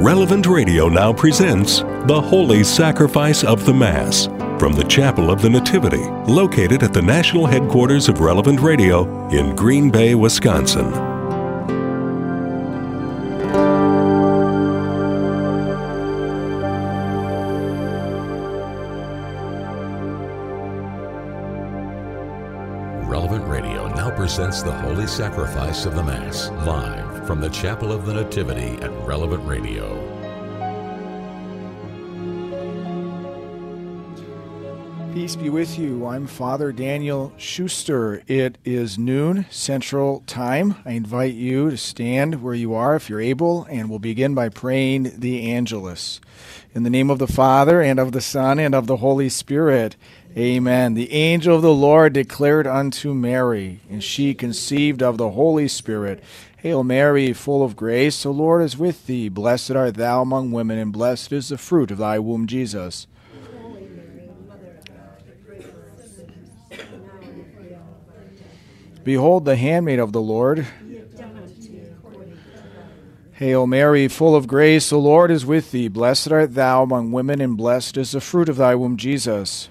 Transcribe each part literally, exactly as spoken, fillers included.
Relevant Radio now presents The Holy Sacrifice of the Mass from the Chapel of the Nativity, located at the national headquarters of Relevant Radio in Green Bay, Wisconsin. Relevant Radio now presents The Holy Sacrifice of the Mass, live from the Chapel of the Nativity at Relevant Radio. Peace be with you. I'm Father Daniel Schuster. It is noon Central Time. I invite you to stand where you are if you're able, and we'll begin by praying the Angelus. In the name of the Father, and of the Son, and of the Holy Spirit. Amen. The angel of the Lord declared unto Mary, and she conceived of the Holy Spirit. Hail Mary, full of grace, the Lord is with thee. Blessed art thou among women, and blessed is the fruit of thy womb, Jesus. Behold the handmaid of the Lord. Hail Mary, full of grace, the Lord is with thee. Blessed art thou among women, and blessed is the fruit of thy womb, Jesus.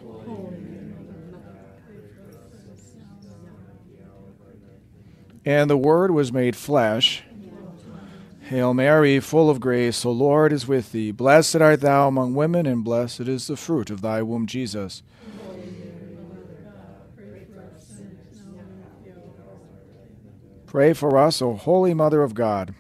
And the Word was made flesh. Hail Mary, full of grace, the Lord is with thee. Blessed art thou among women, and blessed is the fruit of thy womb, Jesus. Pray for us, O Holy Mother of God.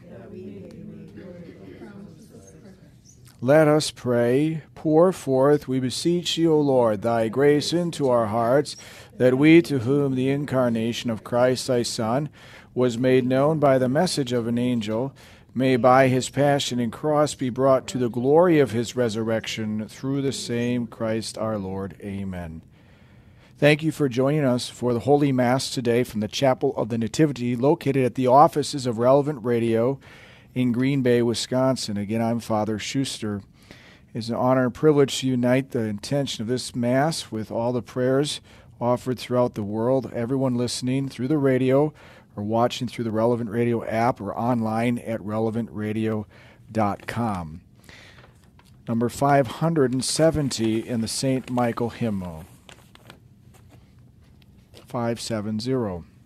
Let us pray. Pour forth, we beseech thee, O Lord, thy grace into our hearts, that we, to whom the incarnation of Christ thy Son was made known by the message of an angel, may by his passion and cross be brought to the glory of his resurrection, through the same Christ our Lord. Amen. Thank you for joining us for the Holy Mass today from the Chapel of the Nativity, located at the offices of Relevant Radio in Green Bay, Wisconsin. Again, I'm Father Schuster. It's an honor and privilege to unite the intention of this Mass with all the prayers offered throughout the world, everyone listening through the radio or watching through the Relevant Radio app or online at relevant radio dot com. Number five hundred seventy in the Saint Michael hymnal. five seventy.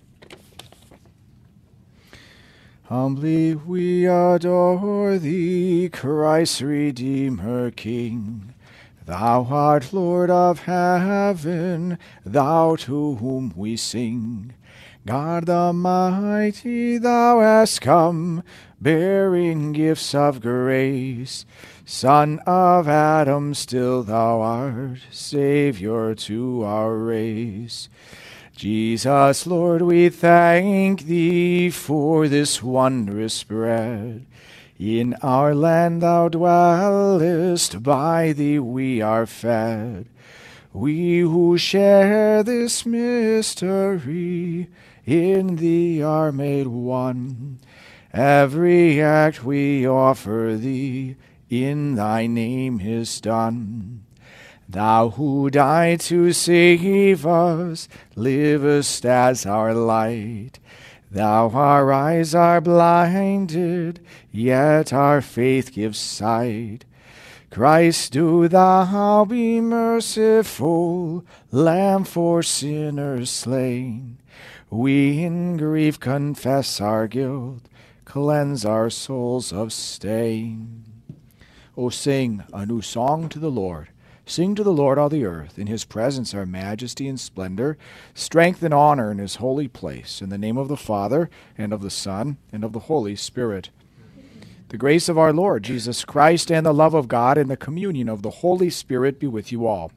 Humbly we adore thee, Christ Redeemer King. Thou art Lord of heaven, thou to whom we sing. God the mighty, thou hast come, bearing gifts of grace. Son of Adam, still thou art, Savior to our race. Jesus, Lord, we thank thee for this wondrous bread. In our land thou dwellest, by thee we are fed. We who share this mystery, in thee are made one. Every act we offer thee, in thy name is done. Thou who died to save us, livest as our light. Thou our eyes are blinded, yet our faith gives sight. Christ, do thou be merciful, Lamb for sinners slain. We in grief confess our guilt, cleanse our souls of stain. O sing a new song to the Lord. Sing to the Lord all the earth. In his presence are majesty and splendor, strength and honor in his holy place. In the name of the Father, and of the Son, and of the Holy Spirit. The grace of our Lord Jesus Christ, and the love of God, and the communion of the Holy Spirit be with you all.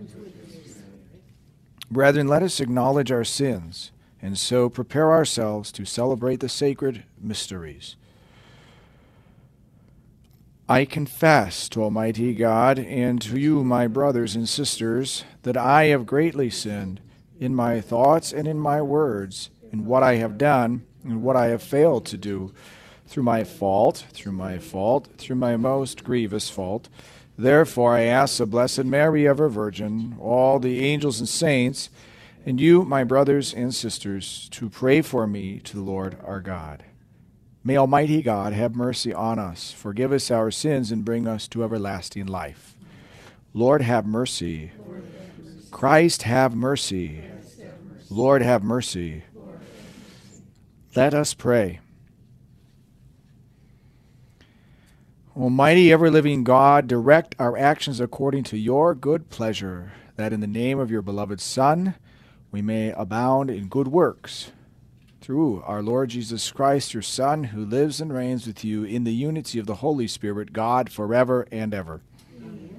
Brethren, let us acknowledge our sins, and so prepare ourselves to celebrate the sacred mysteries. I confess to Almighty God and to you, my brothers and sisters, that I have greatly sinned in my thoughts and in my words, in what I have done and what I have failed to do, through my fault, through my fault, through my most grievous fault. Therefore I ask the Blessed Mary, ever Virgin, all the angels and saints, and you, my brothers and sisters, to pray for me to the Lord our God. May Almighty God have mercy on us, forgive us our sins, and bring us to everlasting life. Lord, have mercy. Christ, have mercy. Lord, have mercy. Let us pray. Almighty, ever-living God, direct our actions according to your good pleasure, that in the name of your beloved Son we may abound in good works. Through our Lord Jesus Christ, your Son, who lives and reigns with you in the unity of the Holy Spirit, God, forever and ever. Amen.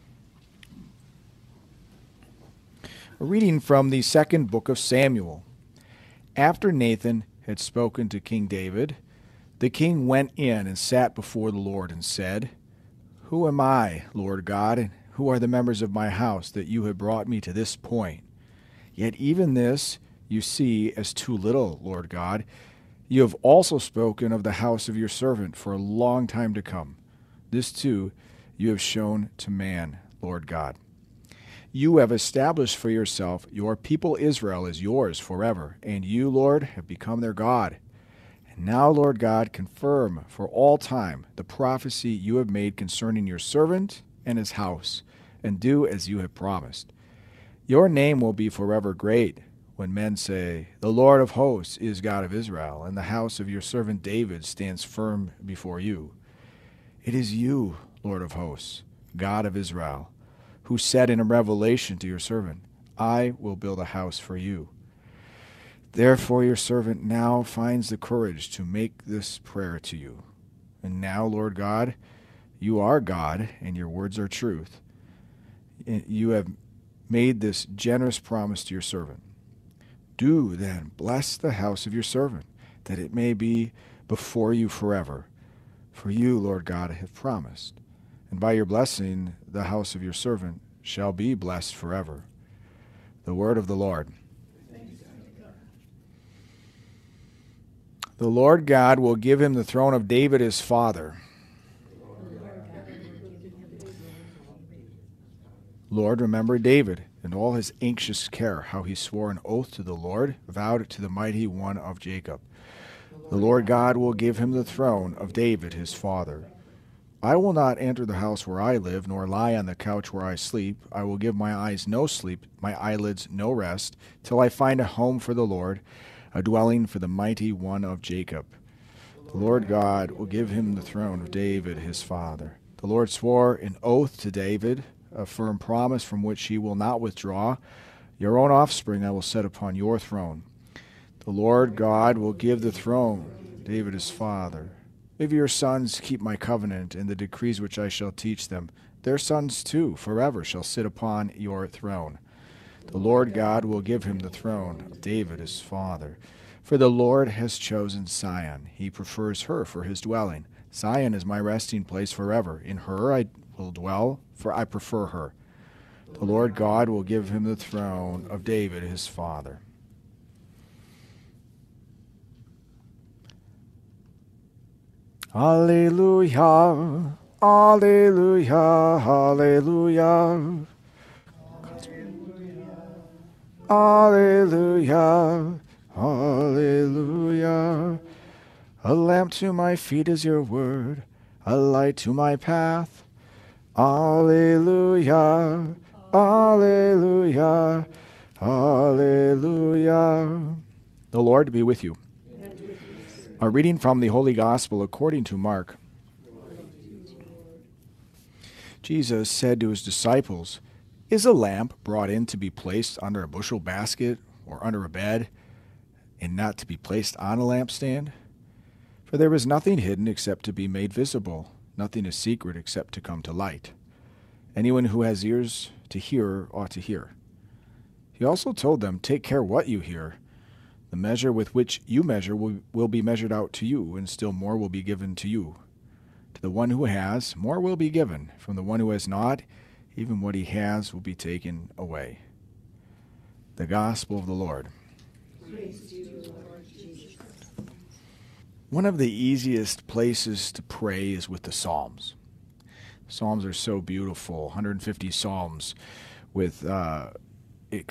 A reading from the second book of Samuel. After Nathan had spoken to King David, the king went in and sat before the Lord and said, Who am I, Lord God, and who are the members of my house, that you have brought me to this point? Yet even this you see as too little, Lord God. You have also spoken of the house of your servant for a long time to come. This too you have shown to man, Lord God. You have established for yourself your people Israel as yours forever, and you, Lord, have become their God. And now, Lord God, confirm for all time the prophecy you have made concerning your servant and his house, and do as you have promised. Your name will be forever great, when men say, The Lord of hosts is God of Israel, and the house of your servant David stands firm before you. It is you, Lord of hosts, God of Israel, who said in a revelation to your servant, I will build a house for you. Therefore your servant now finds the courage to make this prayer to you. And now, Lord God, you are God, and your words are truth. You have made this generous promise to your servant. Do then bless the house of your servant, that it may be before you forever. For you, Lord God, have promised. And by your blessing, the house of your servant shall be blessed forever. The word of the Lord. The Lord God will give him the throne of David his father. Lord, remember David and all his anxious care, how he swore an oath to the Lord, vowed to the mighty one of Jacob. The Lord God will give him the throne of David his father. I will not enter the house where I live, nor lie on the couch where I sleep. I will give my eyes no sleep, my eyelids no rest, till I find a home for the Lord, a dwelling for the mighty one of Jacob. The Lord God will give him the throne of David his father. The Lord swore an oath to David, a firm promise from which he will not withdraw. Your own offspring I will set upon your throne. The Lord God will give the throne to David his father. If your sons keep my covenant and the decrees which I shall teach them, their sons too forever shall sit upon your throne. The Lord God will give him the throne of David his father. For the Lord has chosen Zion. He prefers her for his dwelling. Zion is my resting place forever. In her I will dwell, for I prefer her. The Lord God will give him the throne of David his father. Alleluia, alleluia, alleluia. Alleluia, alleluia. A lamp to my feet is your word, a light to my path. Alleluia, alleluia, alleluia. The Lord be with you. A reading from the Holy Gospel according to Mark. Jesus said to his disciples, Is a lamp brought in to be placed under a bushel basket or under a bed, and not to be placed on a lampstand? For there is nothing hidden except to be made visible, nothing is secret except to come to light. Anyone who has ears to hear ought to hear. He also told them, Take care what you hear. The measure with which you measure will, will be measured out to you, and still more will be given to you. To the one who has, more will be given. From the one who has not, even what he has will be taken away. The Gospel of the Lord. Praise to you, Lord Jesus. One of the easiest places to pray is with the Psalms. Psalms are so beautiful, one hundred fifty Psalms with uh,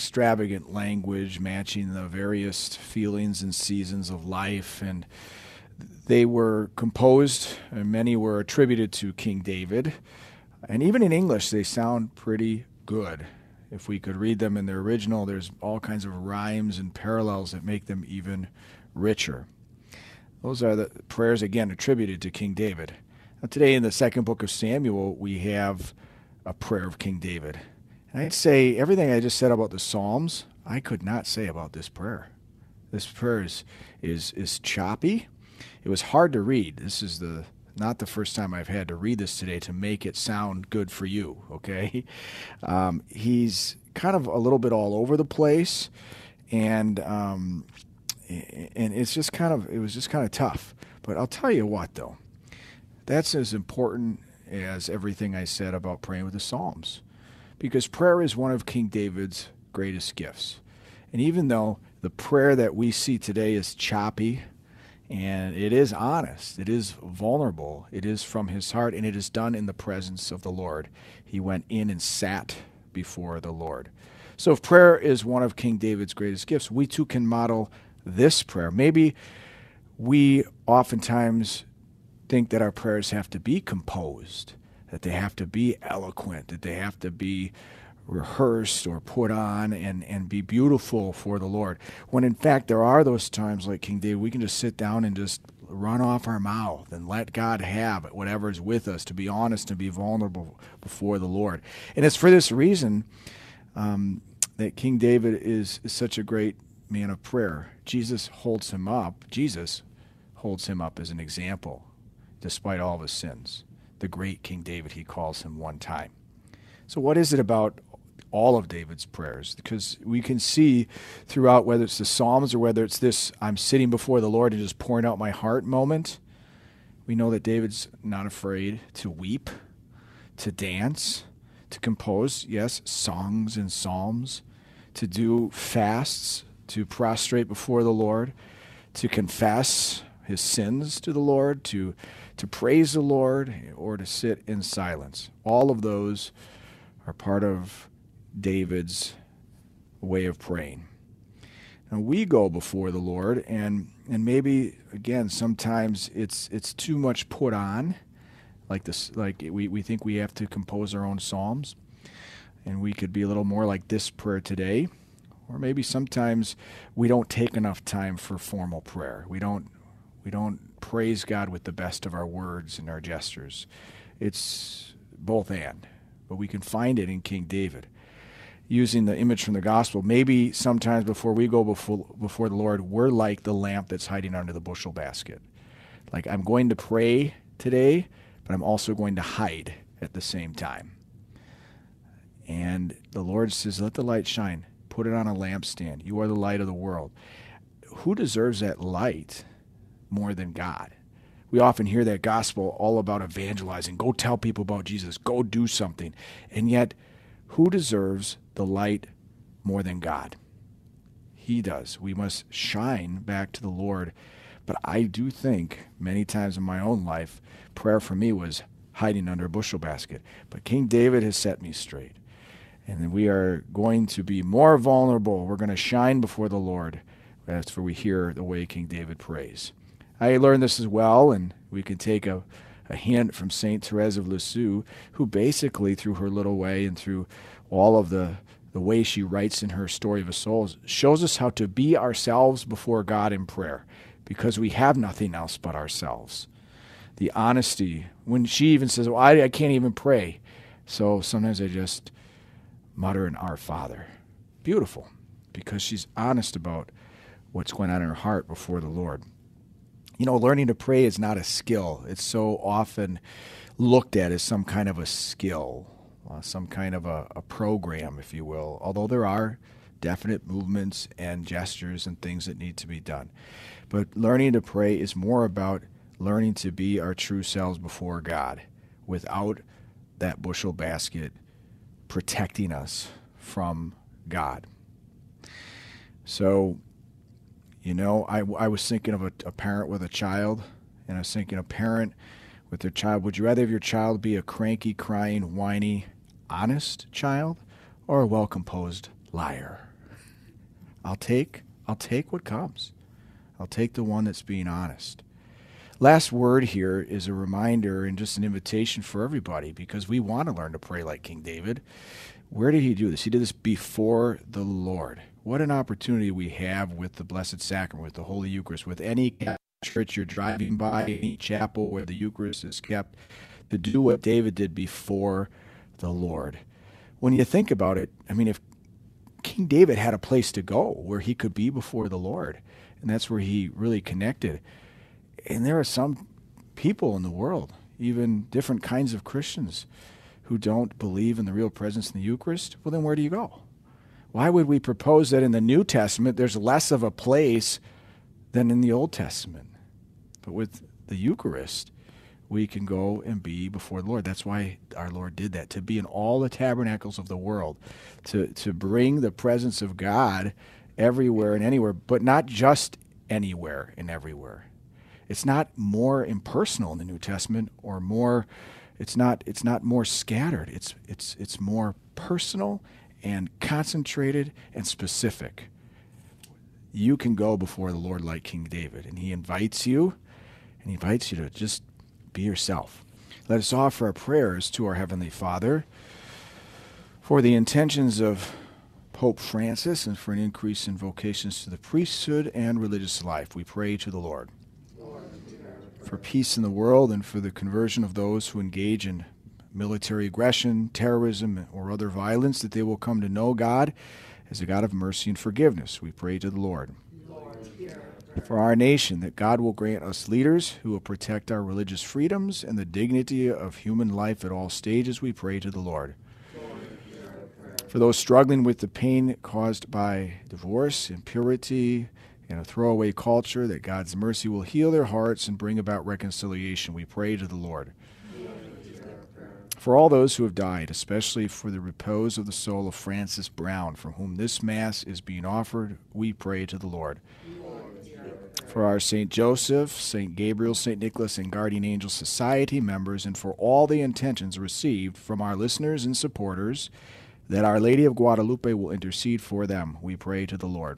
extravagant language matching the various feelings and seasons of life, and They were composed, and many were attributed to King David. And even in English, they sound pretty good. If we could read them in their original, there's all kinds of rhymes and parallels that make them even richer. Those are the prayers, again, attributed to King David. Now, today in the second book of Samuel, we have a prayer of King David. And I'd say everything I just said about the Psalms, I could not say about this prayer. This prayer is, is, is choppy. It was hard to read. This is the not the first time I've had to read this today to make it sound good for you, okay? Um, he's kind of a little bit all over the place, and um, and it's just kind of it was just kind of tough. But I'll tell you what, though, that's as important as everything I said about praying with the Psalms, because prayer is one of King David's greatest gifts. And even though the prayer that we see today is choppy, and it is honest, it is vulnerable, it is from his heart, and it is done in the presence of the Lord. He went in and sat before the Lord. So if prayer is one of King David's greatest gifts, we too can model this prayer. Maybe we oftentimes think that our prayers have to be composed, that they have to be eloquent, that they have to be rehearsed or put on and, and be beautiful for the Lord. When in fact there are those times like King David, we can just sit down and just run off our mouth and let God have whatever is with us, to be honest and be vulnerable before the Lord. And it's for this reason um, that King David is, is such a great man of prayer. Jesus holds him up. Jesus holds him up as an example, despite all of his sins. The great King David, he calls him one time. So what is it about all of David's prayers? Because we can see throughout, whether it's the Psalms or whether it's this I'm sitting before the Lord and just pouring out my heart moment, we know that David's not afraid to weep, to dance, to compose, yes, songs and psalms, to do fasts, to prostrate before the Lord, to confess his sins to the Lord, to, to praise the Lord, or to sit in silence. All of those are part of David's way of praying. Now we go before the Lord, and and maybe again sometimes it's it's too much put on, like this, like we, we think we have to compose our own psalms, and we could be a little more like this prayer today, or maybe sometimes we don't take enough time for formal prayer. We don't we don't praise God with the best of our words and our gestures. It's both and. But we can find it in King David. Using the image from the gospel, maybe sometimes before we go before, before the Lord, we're like the lamp that's hiding under the bushel basket. Like, I'm going to pray today, but I'm also going to hide at the same time. And the Lord says, let the light shine. Put it on a lampstand. You are the light of the world. Who deserves that light more than God? We often hear that gospel all about evangelizing. Go tell people about Jesus. Go do something. And yet, who deserves the light more than God? He does. We must shine back to the Lord. But I do think many times in my own life, prayer for me was hiding under a bushel basket. But King David has set me straight. And then we are going to be more vulnerable. We're going to shine before the Lord. That's where we hear the way King David prays. I learned this as well, and we can take a, a hint from Saint Therese of Lisieux, who basically, through her little way and through all of the, the way she writes in her Story of a Soul, shows us how to be ourselves before God in prayer, because we have nothing else but ourselves. The honesty, when she even says, well, I, I can't even pray, so sometimes I just mutter an Our Father. Beautiful, because she's honest about what's going on in her heart before the Lord. You know, learning to pray is not a skill. It's so often looked at as some kind of a skill, uh, some kind of a, a program, if you will, although there are definite movements and gestures and things that need to be done. But learning to pray is more about learning to be our true selves before God without that bushel basket protecting us from God. So, you know, I, I was thinking of a, a parent with a child, and I was thinking a parent with their child. Would you rather have your child be a cranky, crying, whiny, honest child, or a well-composed liar? I'll take, I'll take what comes. I'll take the one that's being honest. Last word here is a reminder and just an invitation for everybody, because we want to learn to pray like King David. Where did he do this? He did this before the Lord. What an opportunity we have with the Blessed Sacrament, with the Holy Eucharist, with any church you're driving by, any chapel where the Eucharist is kept, to do what David did before the Lord. When you think about it, I mean, if King David had a place to go where he could be before the Lord, and that's where he really connected. And there are some people in the world, even different kinds of Christians, who don't believe in the real presence in the Eucharist. Well, then where do you go? Why would we propose that in the New Testament there's less of a place than in the Old Testament? But with the Eucharist, we can go and be before the Lord. That's why our Lord did that, to be in all the tabernacles of the world, to, to bring the presence of God everywhere and anywhere, but not just anywhere and everywhere. It's not more impersonal in the New Testament, or more, it's not it's not more scattered. It's it's it's more personal and concentrated and specific. You can go before the Lord like King David, and he invites you, and he invites you to just be yourself. Let us offer our prayers to our Heavenly Father for the intentions of Pope Francis and for an increase in vocations to the priesthood and religious life. We pray to the Lord. For peace in the world and for the conversion of those who engage in military aggression, terrorism, or other violence, that they will come to know God as a God of mercy and forgiveness. We pray to the Lord. Lord, for our nation, that God will grant us leaders who will protect our religious freedoms and the dignity of human life at all stages. We pray to the Lord. Lord, for those struggling with the pain caused by divorce, impurity, and a throwaway culture, that God's mercy will heal their hearts and bring about reconciliation. We pray to the Lord. For all those who have died, especially for the repose of the soul of Francis Brown, from whom this Mass is being offered, we pray to the Lord. For our Saint Joseph, Saint Gabriel, Saint Nicholas, and Guardian Angel Society members, and for all the intentions received from our listeners and supporters, that Our Lady of Guadalupe will intercede for them, we pray to the Lord.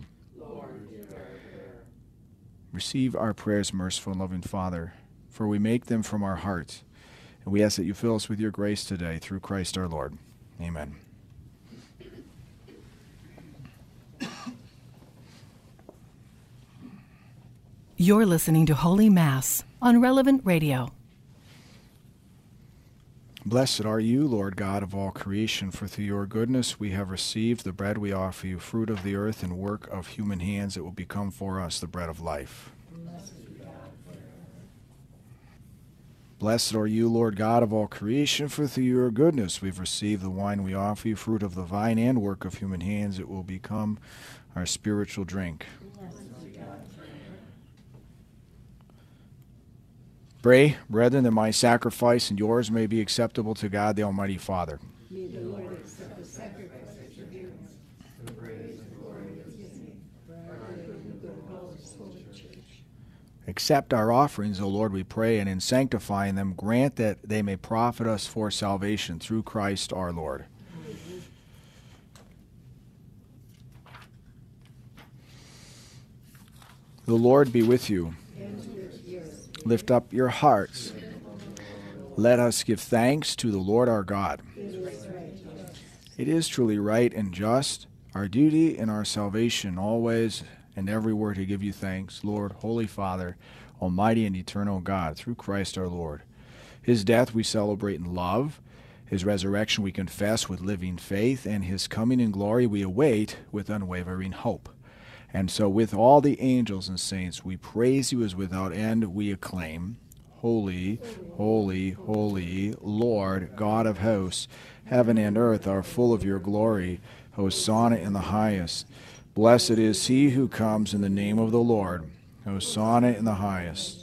Receive our prayers, merciful and loving Father, for we make them from our heart. And we ask that you fill us with your grace today through Christ our Lord. Amen. You're listening to Holy Mass on Relevant Radio. Blessed are you, Lord God of all creation, for through your goodness we have received the bread we offer you, fruit of the earth and work of human hands, that will become for us the bread of life. Blessed are you, Lord God of all creation, for through your goodness we've received the wine we offer you, fruit of the vine and work of human hands, it will become our spiritual drink. Pray, brethren, that my sacrifice and yours may be acceptable to God the Almighty Father. May the Lord accept the sacrifice at your hands, for praise and glory of his name, for our good and the good of all his holy church. Accept our offerings, O Lord, we pray, and in sanctifying them, grant that they may profit us for salvation through Christ our Lord. Amen. The Lord be with you. Lift up your hearts. Let us give thanks to the Lord our God. It is truly right and just, our duty and our salvation, always and everywhere to give you thanks, Lord, Holy Father, Almighty and eternal God, through Christ our Lord. His death we celebrate in love, his resurrection we confess with living faith, and his coming in glory we await with unwavering hope. And so with all the angels and saints, we praise you as without end we acclaim, Holy, holy, holy, Lord, God of hosts, heaven and earth are full of your glory. Hosanna in the highest. Blessed is he who comes in the name of the Lord. Hosanna in the highest.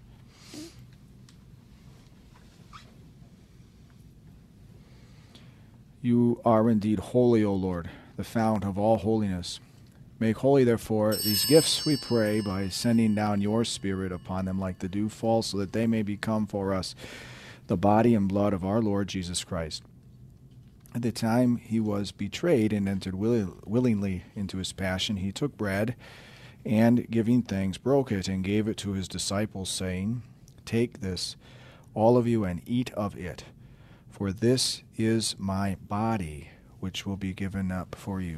You are indeed holy, O Lord, the fount of all holiness. Make holy, therefore, these gifts, we pray, by sending down your Spirit upon them like the dewfall, so that they may become for us the body and blood of our Lord Jesus Christ. At the time he was betrayed and entered will- willingly into his passion, he took bread, and, giving thanks, broke it and gave it to his disciples, saying, Take this, all of you, and eat of it, for this is my body, which will be given up for you.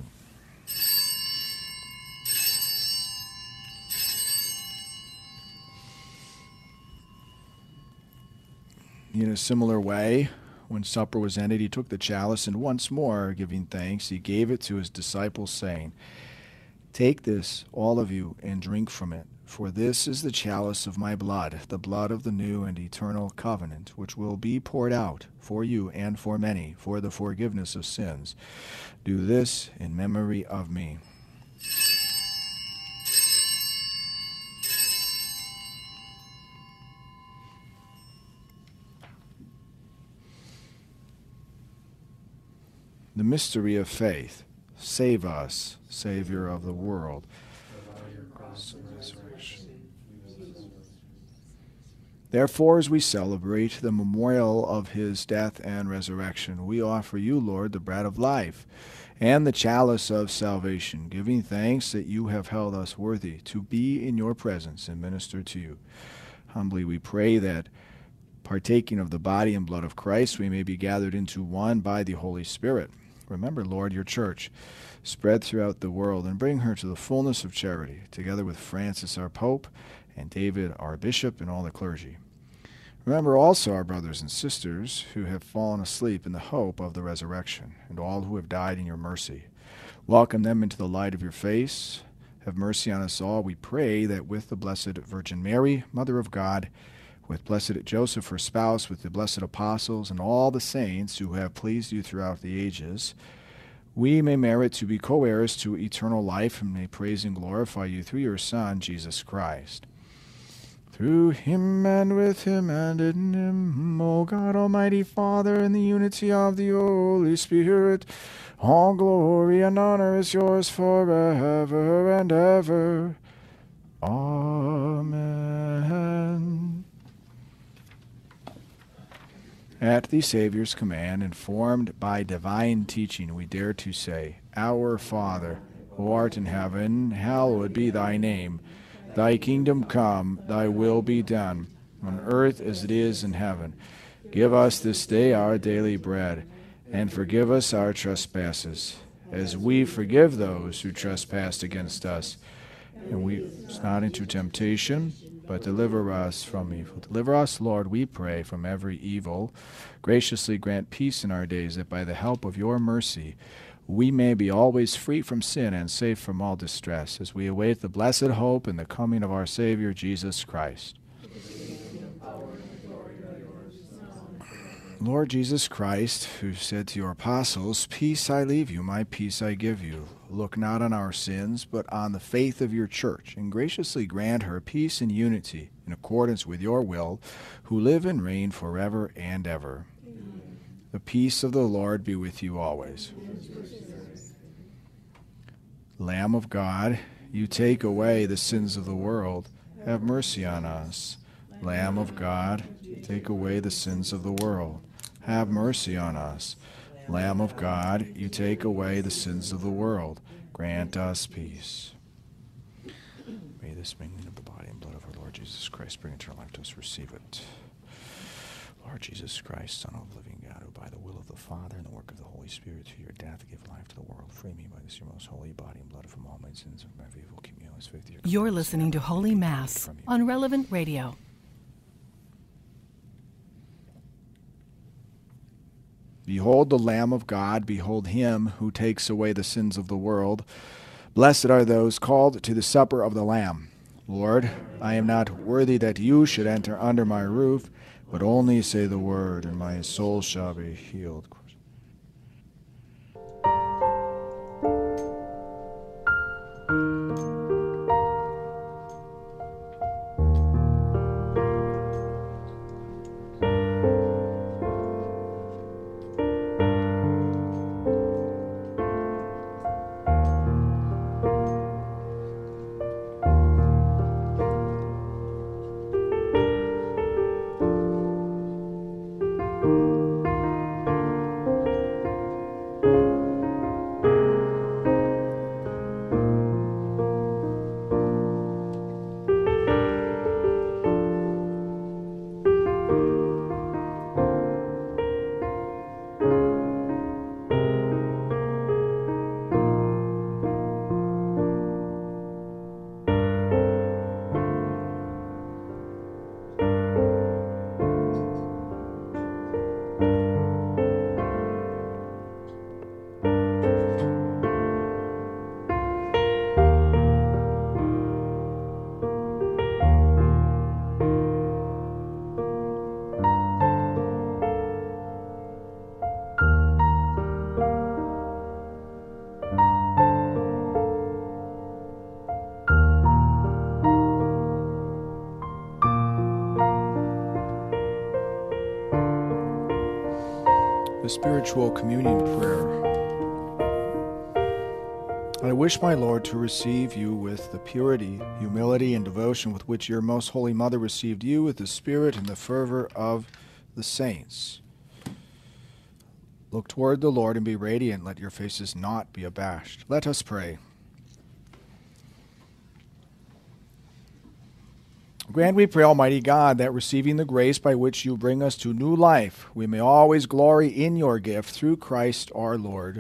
In a similar way, when supper was ended, he took the chalice, and once more, giving thanks, he gave it to his disciples, saying, Take this, all of you, and drink from it, for this is the chalice of my blood, the blood of the new and eternal covenant, which will be poured out for you and for many for the forgiveness of sins. Do this in memory of me. The mystery of faith. Save us, Savior of the world. Therefore, as we celebrate the memorial of his death and resurrection, we offer you, Lord, the bread of life and the chalice of salvation, giving thanks that you have held us worthy to be in your presence and minister to you. Humbly we pray that, partaking of the body and blood of Christ, we may be gathered into one by the Holy Spirit. Remember, Lord, your church, spread throughout the world, and bring her to the fullness of charity, together with Francis, our Pope, and David, our Bishop, and all the clergy. Remember also our brothers and sisters who have fallen asleep in the hope of the resurrection, and all who have died in your mercy. Welcome them into the light of your face. Have mercy on us all, we pray, that with the Blessed Virgin Mary, Mother of God, with blessed Joseph, her spouse, with the blessed apostles, and all the saints who have pleased you throughout the ages, we may merit to be co-heirs to eternal life, and may praise and glorify you through your Son, Jesus Christ. Through him, and with him, and in him, O God, Almighty Father, in the unity of the Holy Spirit, all glory and honor is yours forever and ever. Amen. At the Savior's command, informed by divine teaching, we dare to say, Our Father, who art in heaven, hallowed be thy name. Thy kingdom come, thy will be done, on earth as it is in heaven. Give us this day our daily bread, and forgive us our trespasses, as we forgive those who trespass against us. And we us not into temptation, but deliver us from evil. Deliver us, Lord, we pray, from every evil. Graciously grant peace in our days, that by the help of your mercy we may be always free from sin and safe from all distress, as we await the blessed hope and the coming of our Savior, Jesus Christ. Lord Jesus Christ, who said to your apostles, Peace I leave you, my peace I give you. Look not on our sins, but on the faith of your church, and graciously grant her peace and unity in accordance with your will, who live and reign forever and ever. Amen. The peace of the Lord be with you always. Lamb of God, you take away the sins of the world. Have mercy on us. Lamb of God, take away the sins of the world. Have mercy on us. Lamb of God, you take away the sins of the world. Grant us peace. May this mingling of the body and blood of our Lord Jesus Christ bring eternal life to us. Receive it. Lord Jesus Christ, Son of the living God, who by the will of the Father and the work of the Holy Spirit through your death give life to the world, free me by this your most holy body and blood from all my sins and from every evil communion. You're listening to Holy Mass on Relevant Radio. Behold the Lamb of God, behold him who takes away the sins of the world. Blessed are those called to the supper of the Lamb. Lord, I am not worthy that you should enter under my roof, but only say the word, and my soul shall be healed. The spiritual communion prayer. I wish, my Lord, to receive you with the purity, humility, and devotion with which your most holy mother received you, with the spirit and the fervor of the saints. Look toward the Lord and be radiant. Let your faces not be abashed. Let us pray. Grant, we pray, Almighty God, that receiving the grace by which you bring us to new life, we may always glory in your gift through Christ our Lord.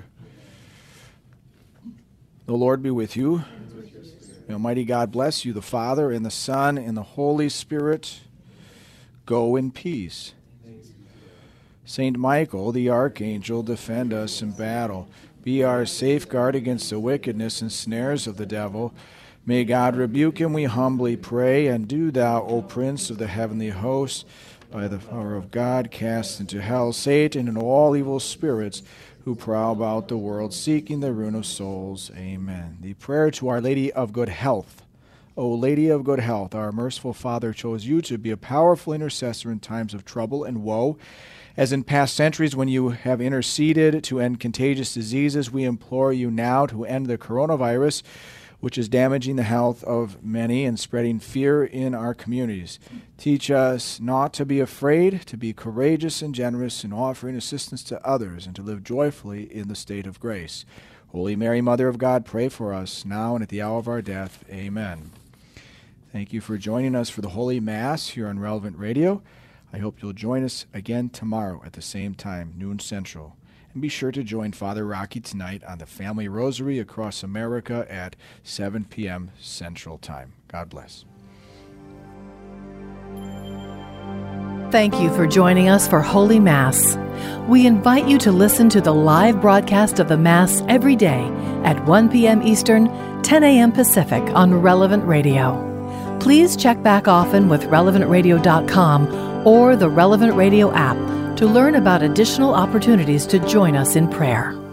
The Lord be with you. May Almighty God bless you, the Father, and the Son, and the Holy Spirit. Go in peace. Saint Michael, the Archangel, defend us in battle. Be our safeguard against the wickedness and snares of the devil. May God rebuke him, we humbly pray. And do thou, O Prince of the heavenly host, by the power of God, cast into hell Satan and all evil spirits who prowl about the world, seeking the ruin of souls. Amen. The prayer to Our Lady of Good Health. O Lady of Good Health, our merciful Father chose you to be a powerful intercessor in times of trouble and woe. As in past centuries when you have interceded to end contagious diseases, we implore you now to end the coronavirus, which is damaging the health of many and spreading fear in our communities. Teach us not to be afraid, to be courageous and generous in offering assistance to others, and to live joyfully in the state of grace. Holy Mary, Mother of God, pray for us now and at the hour of our death. Amen. Thank you for joining us for the Holy Mass here on Relevant Radio. I hope you'll join us again tomorrow at the same time, noon Central. And be sure to join Father Rocky tonight on the Family Rosary across America at seven p.m. Central Time. God bless. Thank you for joining us for Holy Mass. We invite you to listen to the live broadcast of the Mass every day at one p.m. Eastern, ten a.m. Pacific on Relevant Radio. Please check back often with relevant radio dot com or the Relevant Radio app to learn about additional opportunities to join us in prayer.